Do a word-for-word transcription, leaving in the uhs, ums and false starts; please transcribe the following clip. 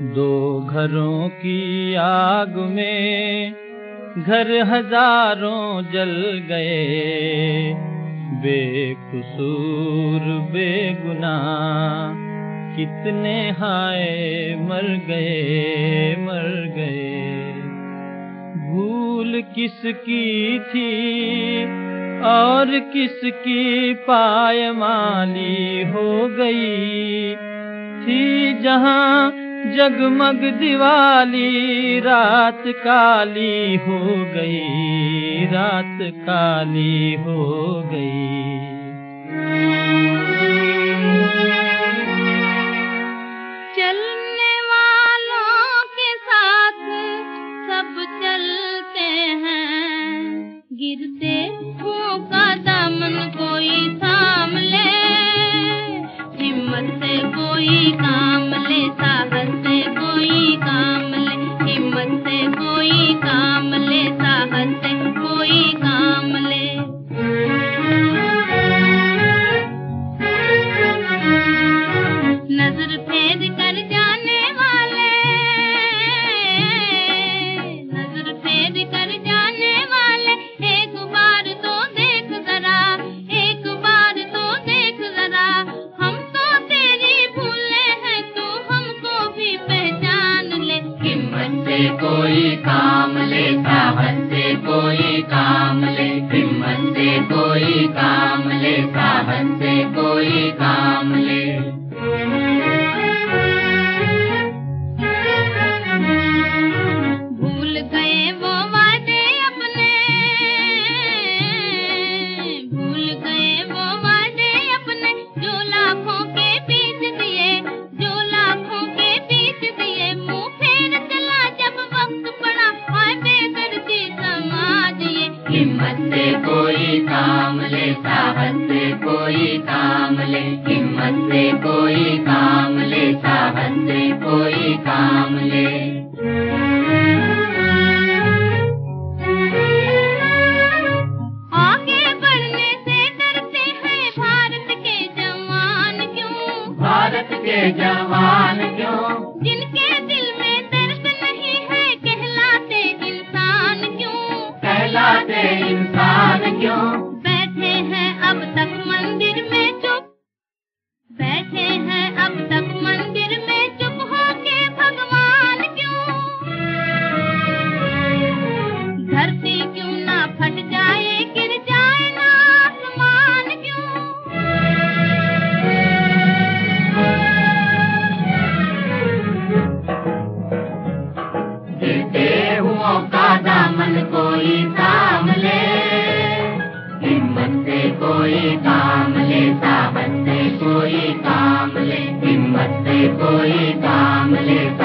दो घरों की आग में घर हजारों जल गए, बेकसूर बेगुनाह कितने हाय मर गए मर गए। भूल किसकी थी और किसकी पायमाली हो गई थी, जहां जगमग दिवाली रात काली हो गई रात काली हो गई। चलने वालों के साथ सब चलते हैं, गिरते हुओं का दामन कोई थाम ले, हिम्मत से कोई काम ले, साहस से कोई काम ले, हिम्मत से कोई काम ले, साहस से कोई काम ले। नजर फेर कर जाने वाले, नजर फेर कर जाने वाले, एक बार तो देख जरा, एक बार तो देख जरा, हम तो तेरी भूले हैं तो हमको भी पहचान ले। हिम्मत से कोई काम ले, साहस से कोई काम ले, हिम्मत से कोई काम ले, साहस से कोई काम ले। भूल गए वो वादे अपने, भूल गए वो वादे अपने, जो लाखों के बीच दिए, जो लाखों के बीच दिए। मुंह फेर चला जब वक्त पड़ा, हाय बेदर्दी समाज ये। हिम्मत से कोई काम ले, साहस से कोई काम ले, हिम्मत से कोई काम ले, साहस से कोई काम ले। आगे बढ़ने से डरते हैं भारत के जवान क्यों, भारत के जवान क्यों, जिनके दिल में दर्द नहीं है कहलाते इंसान क्यों, कहलाते इंसान क्यों। बैठे हैं अब तक मंदिर में चुप, बैठे हैं अब तक मंदिर में चुप होके भगवान क्यों, धरती क्यों ना फट जाए गिर जाए ना आसमान क्यों। गिरते हुओं का दामन कोई थाम ले, हिम्मत से कोई काम ले, साहस से कोई काम ले, हिम्मत से कोई काम ले।